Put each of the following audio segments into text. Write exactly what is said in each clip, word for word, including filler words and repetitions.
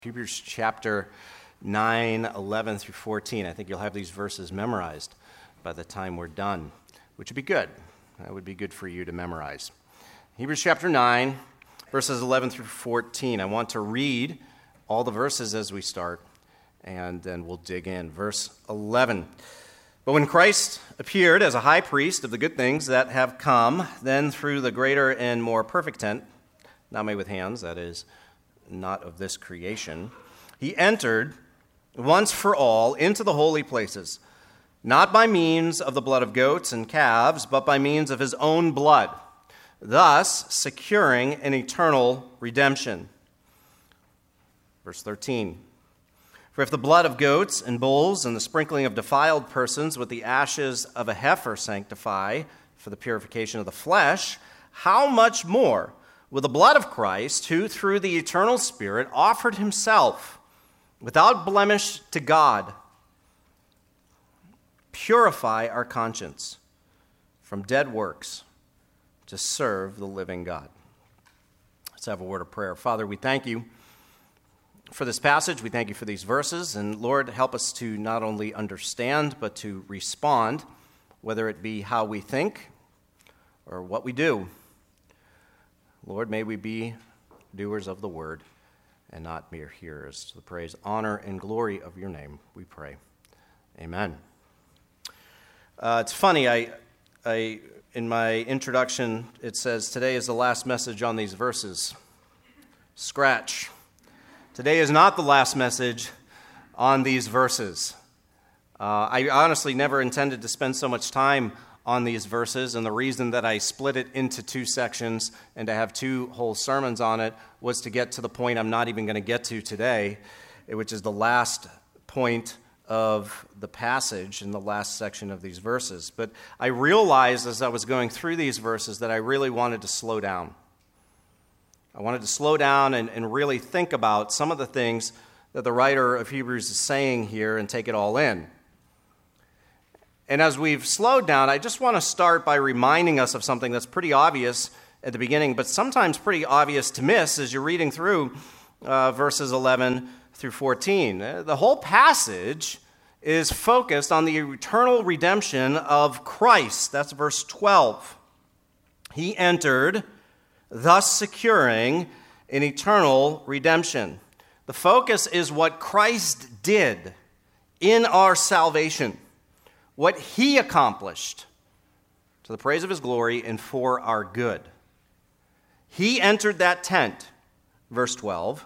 Hebrews chapter nine, eleven through fourteen. I think you'll have these verses memorized by the time we're done, which would be good. That would be good for you to memorize. Hebrews chapter nine, verses eleven through fourteen. I want to read all the verses as we start, and then we'll dig in. Verse eleven. But when Christ appeared as a high priest of the good things that have come, then through the greater and more perfect tent, not made with hands, that is, not of this creation, he entered once for all into the holy places, not by means of the blood of goats and calves, but by means of his own blood, thus securing an eternal redemption. Verse thirteen. For if the blood of goats and bulls and the sprinkling of defiled persons with the ashes of a heifer sanctify for the purification of the flesh, how much more will the blood of Christ, who through the eternal Spirit offered himself without blemish to God, purify our conscience from dead works to serve the living God. Let's have a word of prayer. Father, we thank you for this passage. We thank you for these verses. And Lord, help us to not only understand, but to respond, whether it be how we think or what we do. Lord, may we be doers of the word and not mere hearers. To the praise, honor, and glory of your name, we pray. Amen. Uh, it's funny, I, I, in my introduction, it says, today is the last message on these verses. Scratch. Today is not the last message on these verses. Uh, I honestly never intended to spend so much time on these verses, and the reason that I split it into two sections and to have two whole sermons on it was to get to the point I'm not even going to get to today, which is the last point of the passage in the last section of these verses. But I realized as I was going through these verses that I really wanted to slow down. I wanted to slow down and, and really think about some of the things that the writer of Hebrews is saying here and take it all in. And as we've slowed down, I just want to start by reminding us of something that's pretty obvious at the beginning, but sometimes pretty obvious to miss as you're reading through uh, verses eleven through fourteen. The whole passage is focused on the eternal redemption of Christ. That's verse twelve. He entered, thus securing an eternal redemption. The focus is what Christ did in our salvation, what he accomplished to the praise of his glory and for our good. He entered that tent, verse twelve.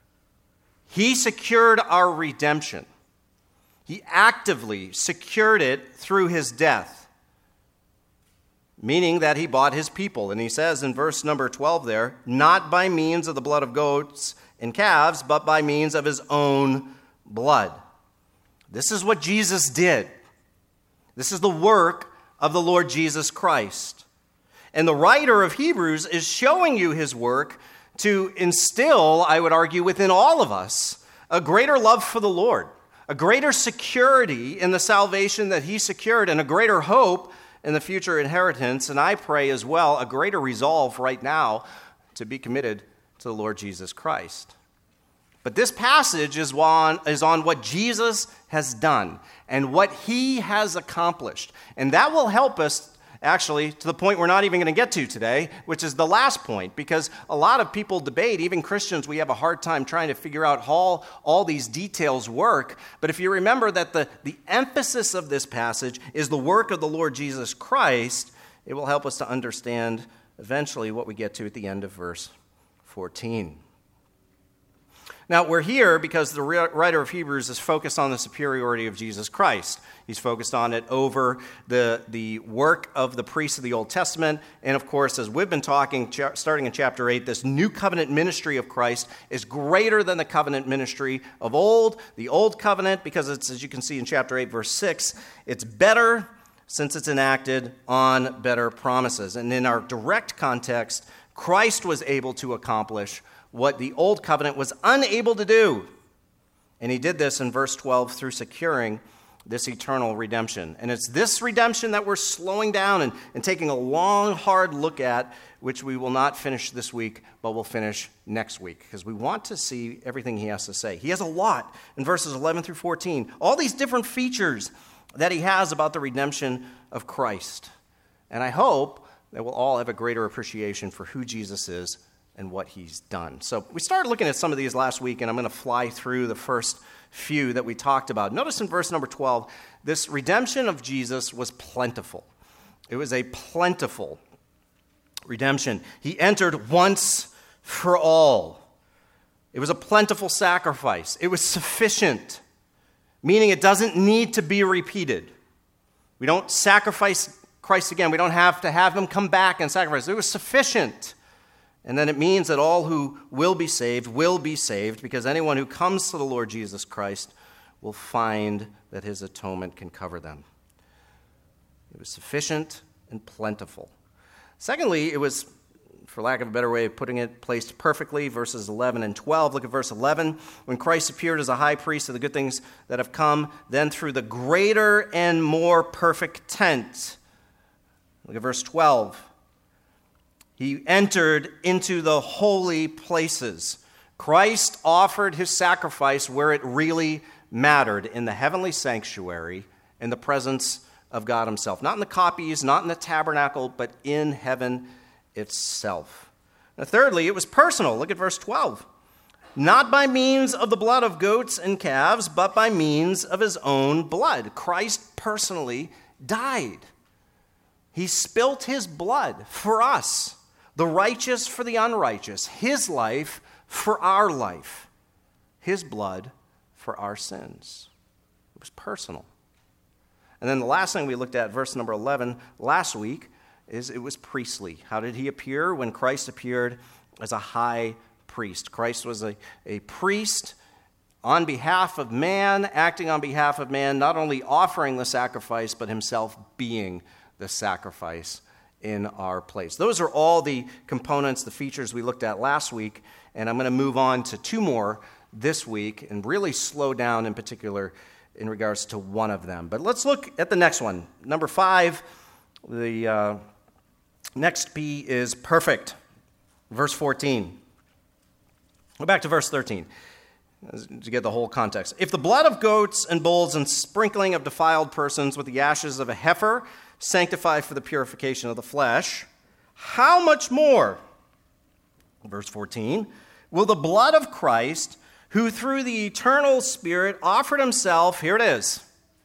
He secured our redemption. He actively secured it through his death, meaning that he bought his people. And he says in verse number twelve there, not by means of the blood of goats and calves, but by means of his own blood. This is what Jesus did. This is the work of the Lord Jesus Christ. And the writer of Hebrews is showing you his work to instill, I would argue, within all of us, a greater love for the Lord, a greater security in the salvation that he secured, and a greater hope in the future inheritance, and I pray as well, a greater resolve right now to be committed to the Lord Jesus Christ. But this passage is on, is on what Jesus has done and what he has accomplished. And that will help us, actually, to the point we're not even going to get to today, which is the last point, because a lot of people debate, even Christians, we have a hard time trying to figure out how all, all these details work. But if you remember that the, the emphasis of this passage is the work of the Lord Jesus Christ, it will help us to understand eventually what we get to at the end of verse fourteen. Now, we're here because the writer of Hebrews is focused on the superiority of Jesus Christ. He's focused on it over the, the work of the priests of the Old Testament. And, of course, as we've been talking, starting in chapter eight, this new covenant ministry of Christ is greater than the covenant ministry of old. The old covenant, because it's, as you can see in chapter eight, verse six, it's better since it's enacted on better promises. And in our direct context, Christ was able to accomplish what the old covenant was unable to do. And he did this in verse twelve through securing this eternal redemption. And it's this redemption that we're slowing down and, and taking a long, hard look at, which we will not finish this week, but we'll finish next week, because we want to see everything he has to say. He has a lot in verses eleven through fourteen, all these different features that he has about the redemption of Christ. And I hope that we'll all have a greater appreciation for who Jesus is and what he's done. So we started looking at some of these last week, and I'm going to fly through the first few that we talked about. Notice in verse number twelve, this redemption of Jesus was plentiful. It was a plentiful redemption. He entered once for all. It was a plentiful sacrifice. It was sufficient, meaning it doesn't need to be repeated. We don't sacrifice Christ again. We don't have to have him come back and sacrifice. It was sufficient. And then it means that all who will be saved will be saved, because anyone who comes to the Lord Jesus Christ will find that his atonement can cover them. It was sufficient and plentiful. Secondly, it was, for lack of a better way of putting it, placed perfectly, verses eleven and twelve. Look at verse eleven. When Christ appeared as a high priest of the good things that have come, then through the greater and more perfect tent. Look at verse twelve. He entered into the holy places. Christ offered his sacrifice where it really mattered, in the heavenly sanctuary, in the presence of God himself. Not in the copies, not in the tabernacle, but in heaven itself. Now, thirdly, it was personal. Look at verse twelve. Not by means of the blood of goats and calves, but by means of his own blood. Christ personally died. He spilt his blood for us. The righteous for the unrighteous, his life for our life, his blood for our sins. It was personal. And then the last thing we looked at, verse number eleven, last week, is it was priestly. How did he appear? When Christ appeared as a high priest. Christ was a, a priest on behalf of man, acting on behalf of man, not only offering the sacrifice, but himself being the sacrifice in our place. Those are all the components, the features we looked at last week, and I'm going to move on to two more this week and really slow down in particular in regards to one of them. But let's look at the next one. Number five, the uh, next P is perfect. Verse fourteen. Go back to verse thirteen to get the whole context. If the blood of goats and bulls and sprinkling of defiled persons with the ashes of a heifer sanctify for the purification of the flesh, how much more, verse fourteen, will the blood of Christ, who through the eternal Spirit offered himself, here it is,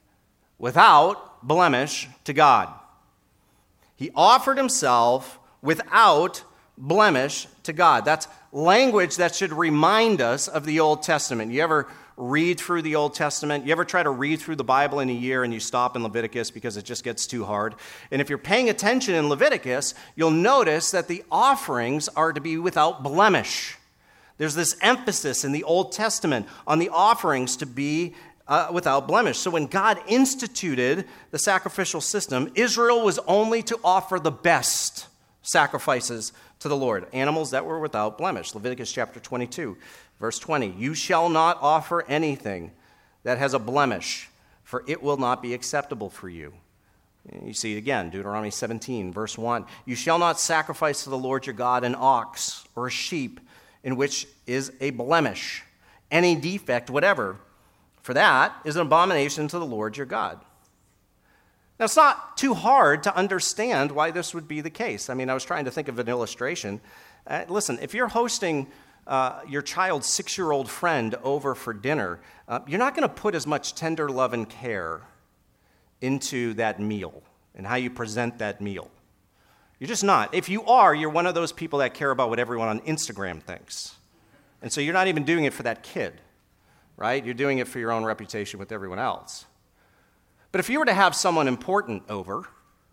without blemish to God. He offered himself without blemish to God. That's language that should remind us of the Old Testament. You ever read through the Old Testament? You ever try to read through the Bible in a year and you stop in Leviticus because it just gets too hard? And if you're paying attention in Leviticus, you'll notice that the offerings are to be without blemish. There's this emphasis in the Old Testament on the offerings to be uh, without blemish. So when God instituted the sacrificial system, Israel was only to offer the best sacrifices to the Lord, animals that were without blemish. Leviticus chapter twenty-two. Verse twenty, you shall not offer anything that has a blemish, for it will not be acceptable for you. You see it again, Deuteronomy seventeen, verse one. You shall not sacrifice to the Lord your God an ox or a sheep in which is a blemish, any defect, whatever, for that is an abomination to the Lord your God. Now, it's not too hard to understand why this would be the case. I mean, I was trying to think of an illustration. Uh, listen, if you're hosting Uh, your child's six-year-old friend over for dinner, uh, you're not going to put as much tender love and care into that meal and how you present that meal. You're just not. If you are, you're one of those people that care about what everyone on Instagram thinks. And so you're not even doing it for that kid, right? You're doing it for your own reputation with everyone else. But if you were to have someone important over,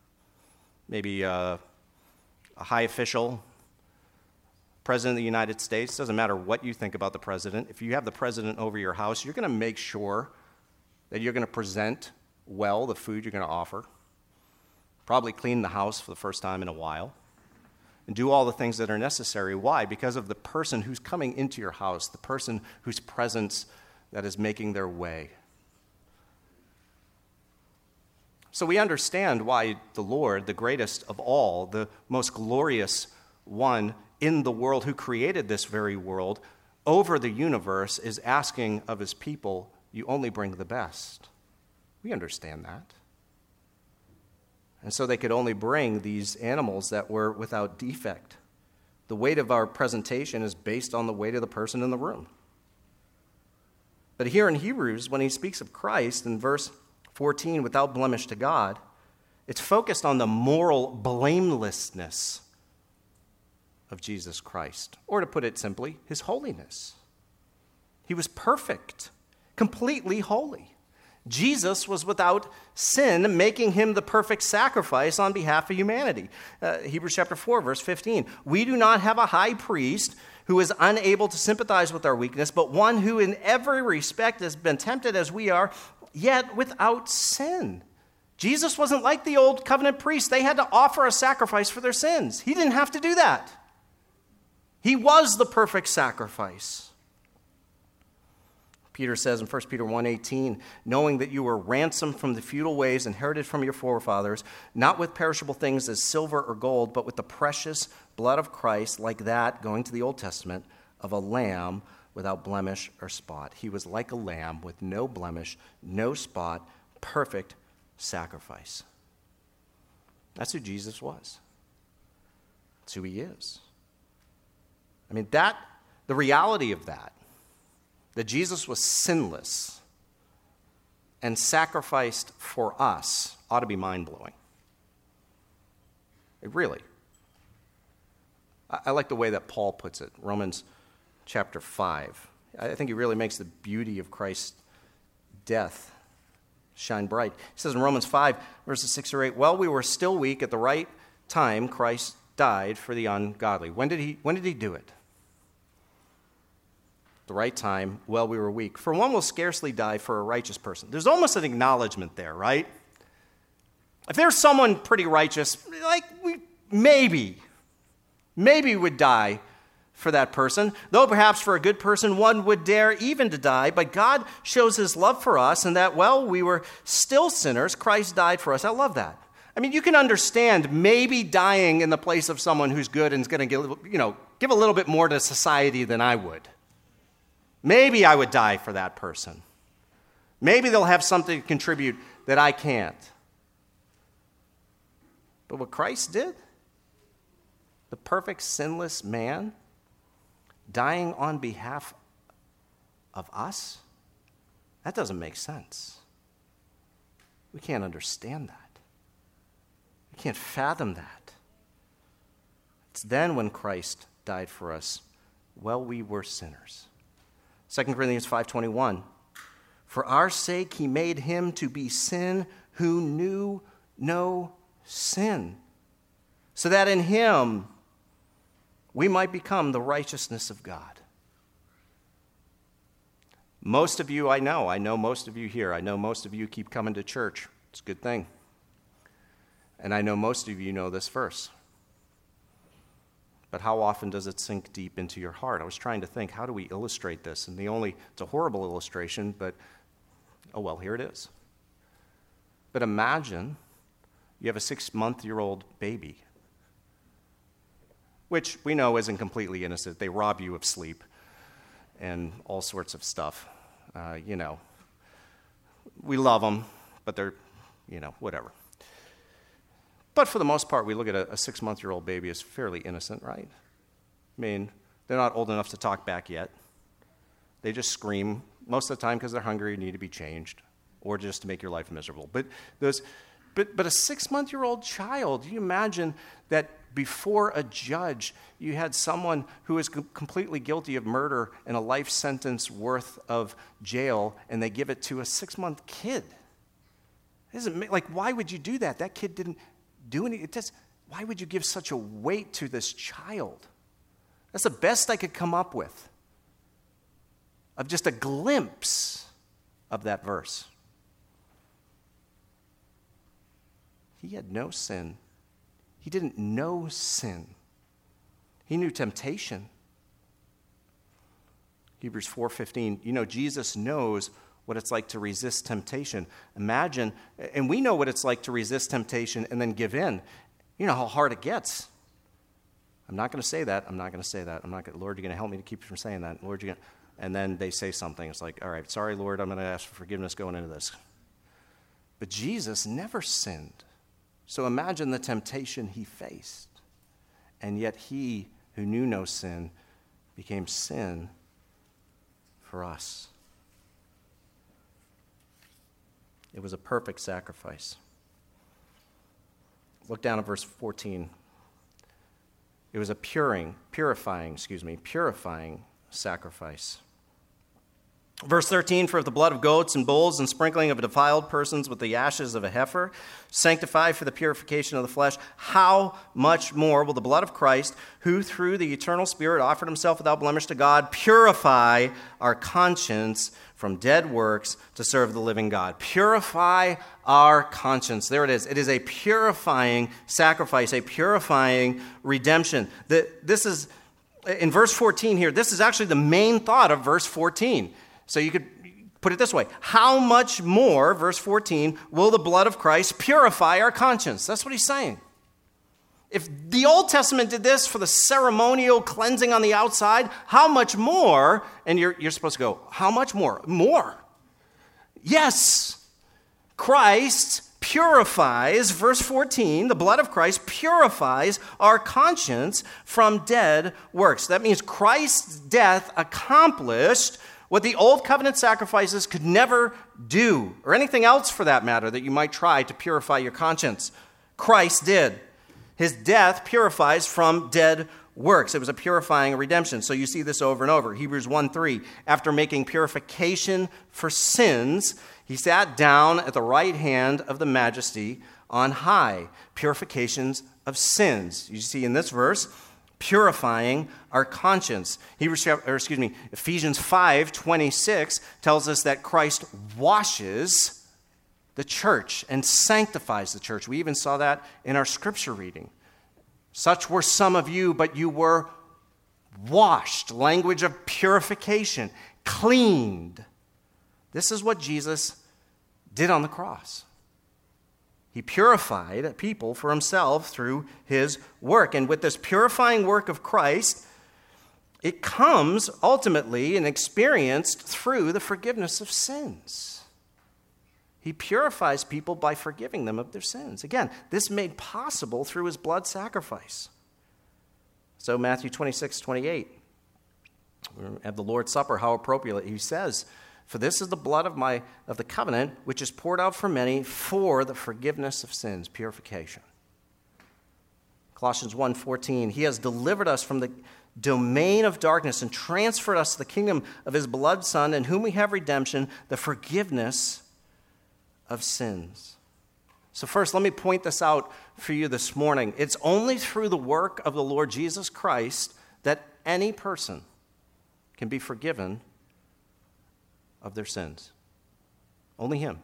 maybe uh, a high official, President of the United States, doesn't matter what you think about the president. If you have the president over your house, you're going to make sure that you're going to present well the food you're going to offer, probably clean the house for the first time in a while, and do all the things that are necessary. Why? Because of the person who's coming into your house, the person whose presence that is making their way. So we understand why the Lord, the greatest of all, the most glorious one in the world who created this very world, over the universe, is asking of his people, you only bring the best. We understand that. And so they could only bring these animals that were without defect. The weight of our presentation is based on the weight of the person in the room. But here in Hebrews, when he speaks of Christ in verse fourteen, without blemish to God, it's focused on the moral blamelessness of Jesus Christ. Or to put it simply, his holiness. He was perfect, completely holy. Jesus was without sin, making him the perfect sacrifice on behalf of humanity. Uh, Hebrews chapter four, verse fifteen. We do not have a high priest who is unable to sympathize with our weakness, but one who in every respect has been tempted as we are, yet without sin. Jesus wasn't like the old covenant priests. They had to offer a sacrifice for their sins. He didn't have to do that. He was the perfect sacrifice. Peter says in First Peter one eighteen, knowing that you were ransomed from the futile ways inherited from your forefathers, not with perishable things as silver or gold, but with the precious blood of Christ, like that, going to the Old Testament, of a lamb without blemish or spot. He was like a lamb with no blemish, no spot, perfect sacrifice. That's who Jesus was. That's who he is. I mean, that, the reality of that, that Jesus was sinless and sacrificed for us, ought to be mind-blowing. It really. I, I like the way that Paul puts it, Romans chapter five. I think he really makes the beauty of Christ's death shine bright. He says in Romans five, verses six or eight, while we were still weak, at the right time, Christ died for the ungodly. When did he, when did he do it? The right time, while we were weak. For one will scarcely die for a righteous person. There's almost an acknowledgement there, right? If there's someone pretty righteous, like we maybe, maybe would die for that person, though perhaps for a good person one would dare even to die, but God shows his love for us and that while we were still sinners, Christ died for us. I love that. I mean, you can understand maybe dying in the place of someone who's good and is going to give, you know, give a little bit more to society than I would. Maybe I would die for that person. Maybe they'll have something to contribute that I can't. But what Christ did, the perfect sinless man, dying on behalf of us, that doesn't make sense. We can't understand that. We can't fathom that. It's then when Christ died for us while we were sinners. Second Corinthians five twenty-one, for our sake he made him to be sin who knew no sin, so that in him we might become the righteousness of God. Most of you I know, I know most of you here, I know most of you keep coming to church. It's a good thing. And I know most of you know this verse. But how often does it sink deep into your heart? I was trying to think, how do we illustrate this? And the only, it's a horrible illustration, but, oh well, here it is. But imagine you have a six-month-year-old baby, which we know isn't completely innocent. They rob you of sleep and all sorts of stuff. Uh, you know, we love them, but they're, you know, whatever. But for the most part, we look at a, a six-month-year-old baby as fairly innocent, right? I mean, they're not old enough to talk back yet. They just scream most of the time because they're hungry and need to be changed, or just to make your life miserable. But those, but but a six-month-year-old child, you imagine that before a judge, you had someone who is com- completely guilty of murder and a life sentence worth of jail, and they give it to a six-month kid. It doesn't, like, why would you do that? That kid didn't do any, it just, why would you give such a weight to this child? That's the best I could come up with of just a glimpse of that verse. He had no sin. He didn't know sin. He knew temptation. Hebrews four fifteen, you know, Jesus knows what it's like to resist temptation. Imagine, and we know what it's like to resist temptation and then give in. You know how hard it gets. I'm not going to say that. I'm not going to say that. I'm not going to, Lord, you're going to help me to keep from saying that. Lord, you're going to, and then they say something. It's like, all right, sorry, Lord, I'm going to ask for forgiveness going into this. But Jesus never sinned. So imagine the temptation he faced. And yet he, who knew no sin, became sin for us. It was a perfect sacrifice. Look down at verse fourteen. It was a puring, purifying, excuse me, purifying sacrifice. Verse thirteen, for if the blood of goats and bulls and sprinkling of defiled persons with the ashes of a heifer sanctify for the purification of the flesh, how much more will the blood of Christ, who through the eternal Spirit offered himself without blemish to God, purify our conscience from dead works to serve the living God? Purify our conscience. There it is. It is a purifying sacrifice, a purifying redemption. This is, in verse fourteen here, this is actually the main thought of verse fourteen. So you could put it this way. How much more, verse fourteen, will the blood of Christ purify our conscience? That's what he's saying. If the Old Testament did this for the ceremonial cleansing on the outside, how much more, and you're, you're supposed to go, how much more? More. Yes, Christ purifies, verse fourteen, the blood of Christ purifies our conscience from dead works. That means Christ's death accomplished what the old covenant sacrifices could never do, or anything else for that matter that you might try to purify your conscience. Christ did. His death purifies from dead works. It was a purifying redemption. So you see this over and over. Hebrews one three, after making purification for sins, he sat down at the right hand of the Majesty on high. Purifications of sins. You see in this verse, purifying our conscience. Hebrews, or excuse me, Ephesians five twenty-six tells us that Christ washes the church and sanctifies the church. We even saw that in our scripture reading. Such were some of you, but you were washed. Language of purification. Cleaned. This is what Jesus did on the cross. He purified people for himself through his work. And with this purifying work of Christ, it comes ultimately and experienced through the forgiveness of sins. He purifies people by forgiving them of their sins. Again, this made possible through his blood sacrifice. So Matthew twenty-six twenty-eight, at the Lord's Supper, how appropriate. He says, for this is the blood of my of the covenant, which is poured out for many for the forgiveness of sins, purification. Colossians one fourteen, he has delivered us from the domain of darkness and transferred us to the kingdom of his beloved Son, in whom we have redemption, the forgiveness of sins. So first, let me point this out for you this morning. It's only through the work of the Lord Jesus Christ that any person can be forgiven of their sins. Only him.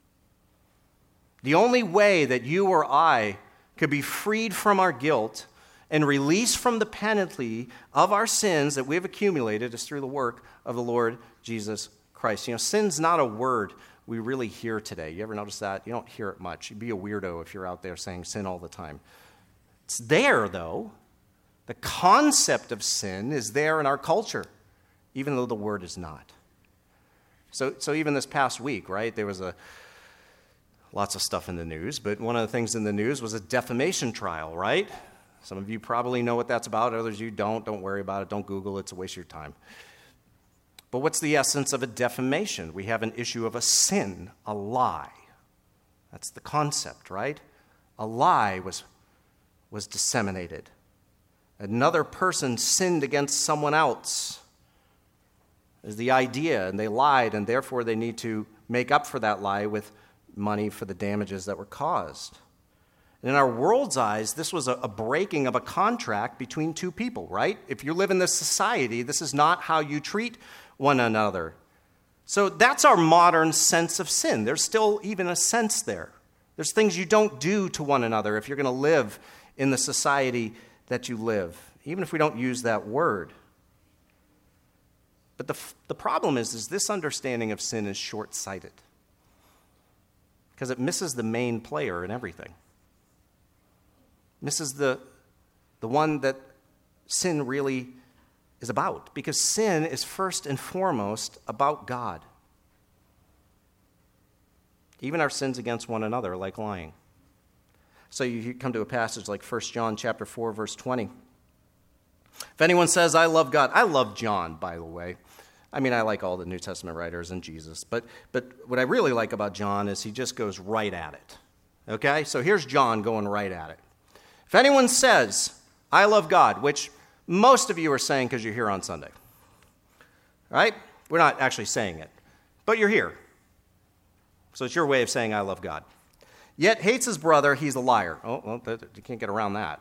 The only way that you or I could be freed from our guilt and released from the penalty of our sins that we have accumulated is through the work of the Lord Jesus Christ. You know, sin's not a word we really hear today. You ever notice that? You don't hear it much. You'd be a weirdo if you're out there saying sin all the time. It's there, though. The concept of sin is there in our culture, even though the word is not. So, so even this past week, right, there was a lots of stuff in the news, but one of the things in the news was a defamation trial, right? Some of you probably know what that's about. Others of you don't. Don't worry about it. Don't Google it. It's a waste of your time. But what's the essence of a defamation? We have an issue of a sin, a lie. That's the concept, right? A lie was, was disseminated. Another person sinned against someone else is the idea, and they lied, and therefore they need to make up for that lie with money for the damages that were caused. And in our world's eyes, this was a, a breaking of a contract between two people, right? If you live in this society, this is not how you treat one another. So that's our modern sense of sin. There's still even a sense there. There's things you don't do to one another if you're going to live in the society that you live, even if we don't use that word. But the, the problem is, is this understanding of sin is short-sighted because it misses the main player in everything. Misses the, the one that sin really is about, because sin is first and foremost about God. Even our sins against one another, like lying. So you come to a passage like First John chapter four, verse twenty. If anyone says, I love God, I love John, by the way. I mean, I like all the New Testament writers and Jesus, but but what I really like about John is he just goes right at it. Okay? So here's John going right at it. If anyone says, I love God, which most of you are saying because you're here on Sunday, right? We're not actually saying it, but you're here. So it's your way of saying I love God. Yet hates his brother, he's a liar. Oh, well, you can't get around that.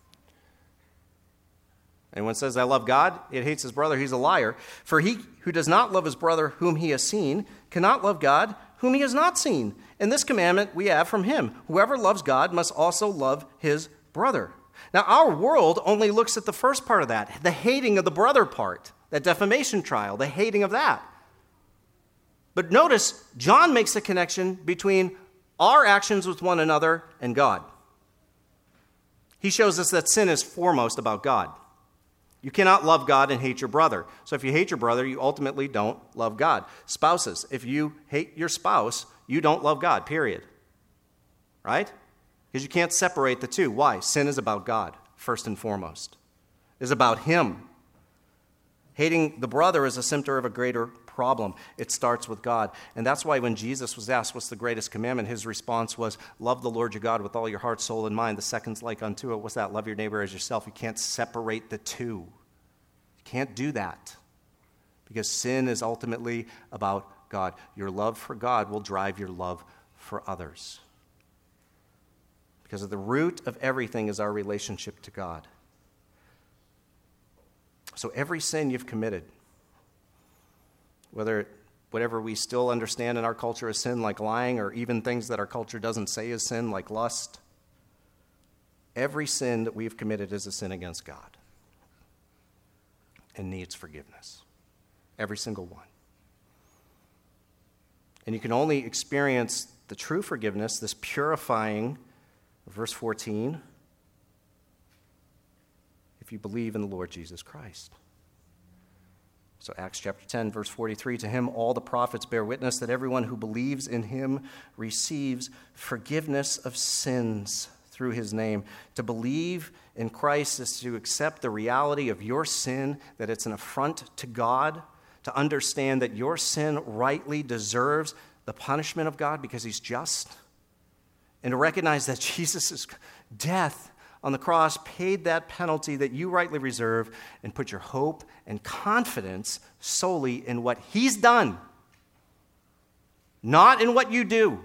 Anyone says, I love God, yet hates his brother, he's a liar. For he who does not love his brother whom he has seen cannot love God whom he has not seen. And this commandment we have from him. Whoever loves God must also love his brother. Now, our world only looks at the first part of that, the hating of the brother part, that defamation trial, the hating of that. But notice, John makes the connection between our actions with one another and God. He shows us that sin is foremost about God. You cannot love God and hate your brother. So if you hate your brother, you ultimately don't love God. Spouses, if you hate your spouse, you don't love God, period. Right? Because you can't separate the two. Why? Sin is about God, first and foremost. It is about him. Hating the brother is a symptom of a greater problem. It starts with God. And that's why when Jesus was asked what's the greatest commandment, his response was, love the Lord your God with all your heart, soul, and mind. The second's like unto it. What's that? Love your neighbor as yourself. You can't separate the two. You can't do that. Because sin is ultimately about God. Your love for God will drive your love for others. Because at the root of everything is our relationship to God. So every sin you've committed, whether whatever we still understand in our culture as sin, like lying, or even things that our culture doesn't say is sin, like lust, every sin that we've committed is a sin against God and needs forgiveness. Every single one. And you can only experience the true forgiveness, this purifying, verse fourteen, if you believe in the Lord Jesus Christ. So Acts chapter ten, verse forty-three, to him all the prophets bear witness that everyone who believes in him receives forgiveness of sins through his name. To believe in Christ is to accept the reality of your sin, that it's an affront to God, to understand that your sin rightly deserves the punishment of God because he's just, and to recognize that Jesus' death on the cross paid that penalty that you rightly reserve, and put your hope and confidence solely in what he's done, not in what you do,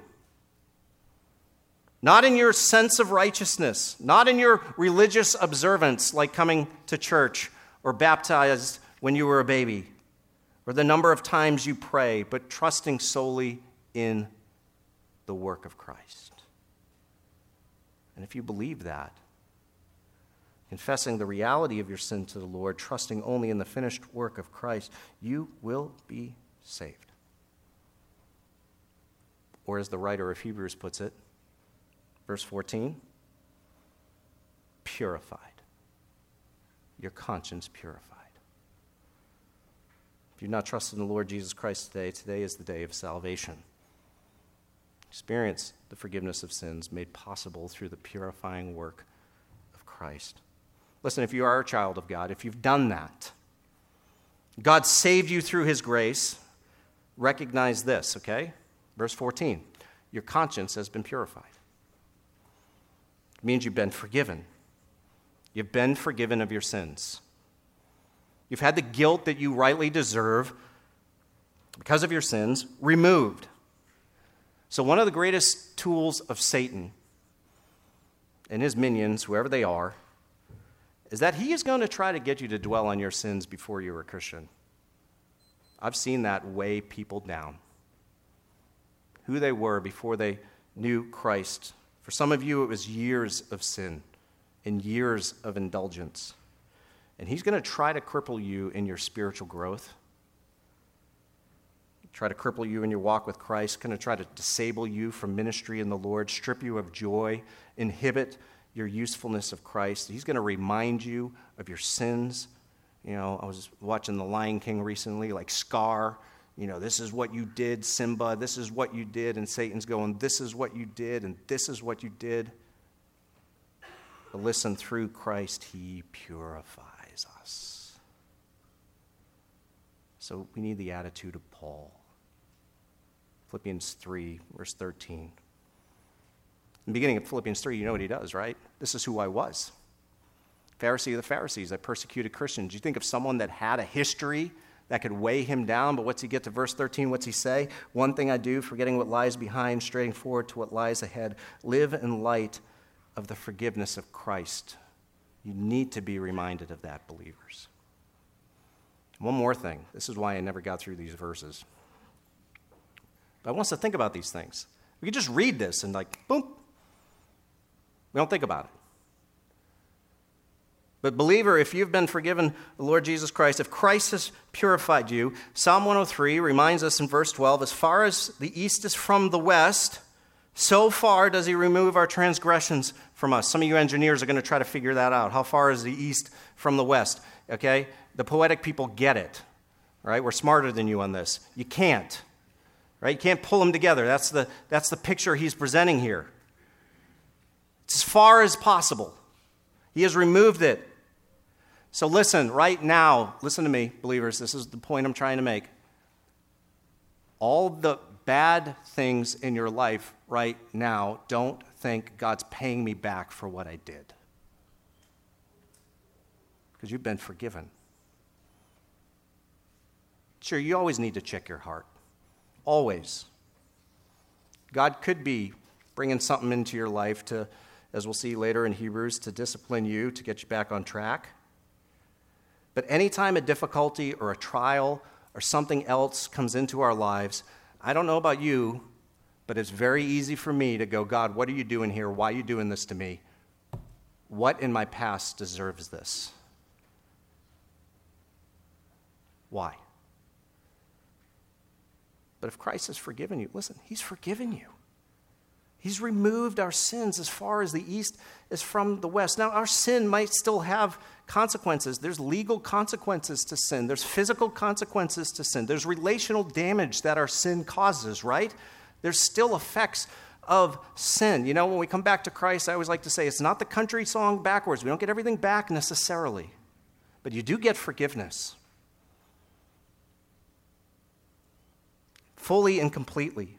not in your sense of righteousness, not in your religious observance like coming to church or baptized when you were a baby, or the number of times you pray, but trusting solely in the work of Christ. And if you believe that, confessing the reality of your sin to the Lord, trusting only in the finished work of Christ, you will be saved. Or as the writer of Hebrews puts it, verse fourteen, purified. Your conscience purified. If you've not trusted in the Lord Jesus Christ today, today is the day of salvation. Experience the forgiveness of sins made possible through the purifying work of Christ. Listen, if you are a child of God, if you've done that, God saved you through his grace, recognize this, okay? Verse fourteen, your conscience has been purified. It means you've been forgiven. You've been forgiven of your sins. You've had the guilt that you rightly deserve because of your sins removed. So one of the greatest tools of Satan and his minions, whoever they are, is that he is going to try to get you to dwell on your sins before you're a Christian. I've seen that weigh people down. Who they were before they knew Christ. For some of you, it was years of sin and years of indulgence. And he's going to try to cripple you in your spiritual growth try to cripple you in your walk with Christ, going to try to disable you from ministry in the Lord, strip you of joy, inhibit your usefulness of Christ. He's going to remind you of your sins. You know, I was watching The Lion King recently, like Scar. You know, this is what you did, Simba. This is what you did. And Satan's going, this is what you did, and this is what you did. But listen, through Christ, he purifies us. So we need the attitude of Paul. Philippians three, verse thirteen. In the beginning of Philippians three, you know what he does, right? This is who I was. Pharisee of the Pharisees. I persecuted Christians. You think of someone that had a history that could weigh him down, but what's he get to verse thirteen? What's he say? One thing I do, forgetting what lies behind, straining forward to what lies ahead. Live in light of the forgiveness of Christ. You need to be reminded of that, believers. One more thing. This is why I never got through these verses. But I want us to think about these things. We could just read this and like, boom. We don't think about it. But believer, if you've been forgiven the Lord Jesus Christ, if Christ has purified you, Psalm one oh three reminds us in verse twelve, as far as the east is from the west, so far does he remove our transgressions from us. Some of you engineers are going to try to figure that out. How far is the east from the west? Okay? The poetic people get it. Right? We're smarter than you on this. You can't. Right? You can't pull them together. That's the, that's the picture he's presenting here. It's as far as possible. He has removed it. So listen, right now, listen to me, believers. This is the point I'm trying to make. All the bad things in your life right now, don't think God's paying me back for what I did. Because you've been forgiven. Sure, you always need to check your heart. Always. God could be bringing something into your life to, as we'll see later in Hebrews, to discipline you, to get you back on track. But anytime a difficulty or a trial or something else comes into our lives, I don't know about you, but it's very easy for me to go, God, what are you doing here? Why are you doing this to me? What in my past deserves this? Why? But if Christ has forgiven you, listen, he's forgiven you. He's removed our sins as far as the east is from the west. Now, our sin might still have consequences. There's legal consequences to sin. There's physical consequences to sin. There's relational damage that our sin causes, right? There's still effects of sin. You know, when we come back to Christ, I always like to say it's not the country song backwards. We don't get everything back necessarily, but you do get forgiveness. Fully and completely.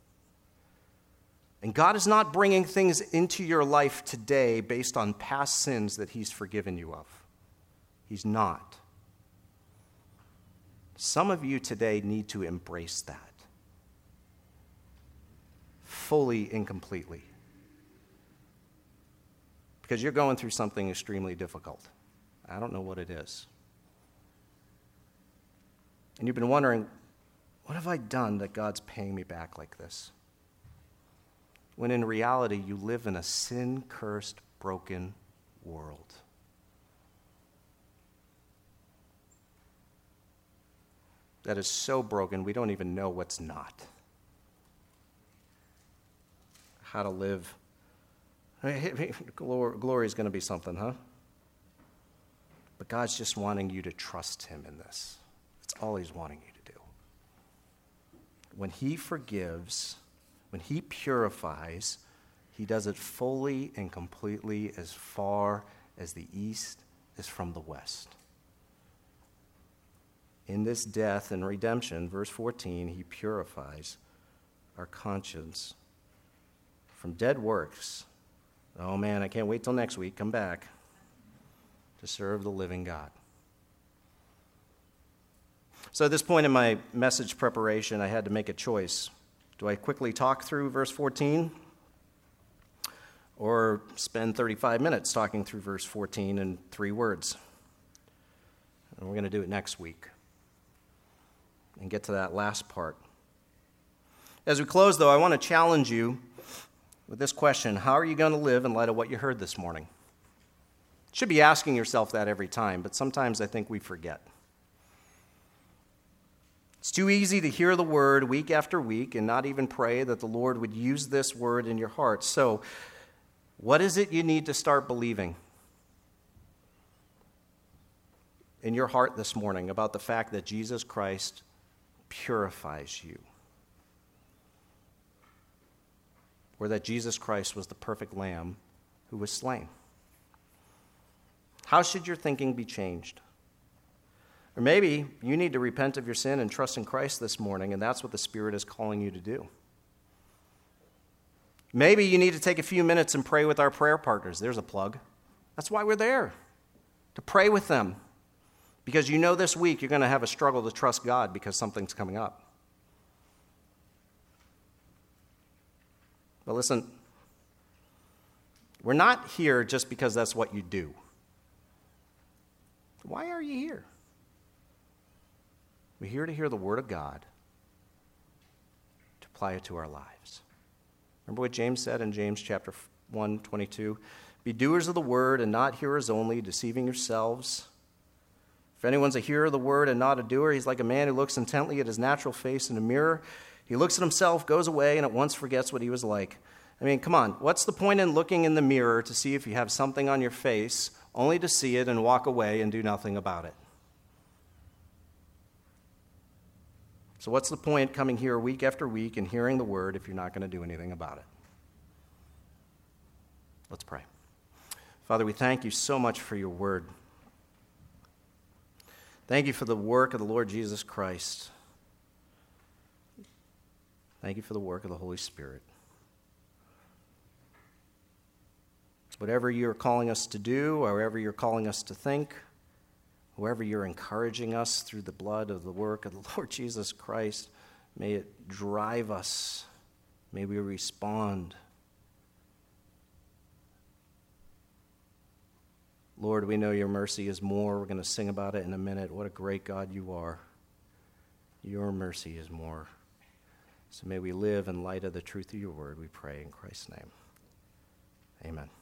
And God is not bringing things into your life today based on past sins that he's forgiven you of. He's not. Some of you today need to embrace that. Fully and completely. Because you're going through something extremely difficult. I don't know what it is. And you've been wondering, what have I done that God's paying me back like this? When in reality, you live in a sin-cursed, broken world. That is so broken, we don't even know what's not. How to live. Glory is going to be something, huh? But God's just wanting you to trust him in this. That's all he's wanting you to do. When he forgives, when he purifies, he does it fully and completely as far as the east is from the west. In this death and redemption, verse fourteen, he purifies our conscience from dead works. Oh man, I can't wait till next week. Come back to serve the living God. So at this point in my message preparation, I had to make a choice. Do I quickly talk through verse fourteen? Or spend thirty-five minutes talking through verse fourteen in three words? And we're going to do it next week. And get to that last part. As we close, though, I want to challenge you with this question. How are you going to live in light of what you heard this morning? You should be asking yourself that every time, but sometimes I think we forget. It's too easy to hear the word week after week and not even pray that the Lord would use this word in your heart. So, what is it you need to start believing in your heart this morning about the fact that Jesus Christ purifies you? Or that Jesus Christ was the perfect lamb who was slain? How should your thinking be changed? Or maybe you need to repent of your sin and trust in Christ this morning, and that's what the Spirit is calling you to do. Maybe you need to take a few minutes and pray with our prayer partners. There's a plug. That's why we're there, to pray with them. Because you know this week you're going to have a struggle to trust God because something's coming up. But listen, we're not here just because that's what you do. Why are you here? We're here to hear the Word of God, to apply it to our lives. Remember what James said in James chapter one, twenty-two? Be doers of the Word and not hearers only, deceiving yourselves. If anyone's a hearer of the Word and not a doer, he's like a man who looks intently at his natural face in a mirror. He looks at himself, goes away, and at once forgets what he was like. I mean, come on. What's the point in looking in the mirror to see if you have something on your face, only to see it and walk away and do nothing about it? So what's the point coming here week after week and hearing the word if you're not going to do anything about it? Let's pray. Father, we thank you so much for your word. Thank you for the work of the Lord Jesus Christ. Thank you for the work of the Holy Spirit. Whatever you're calling us to do, or whatever you're calling us to think, whoever you're encouraging us through the blood of the work of the Lord Jesus Christ, may it drive us. May we respond. Lord, we know your mercy is more. We're going to sing about it in a minute. What a great God you are. Your mercy is more. So may we live in light of the truth of your word, we pray in Christ's name. Amen.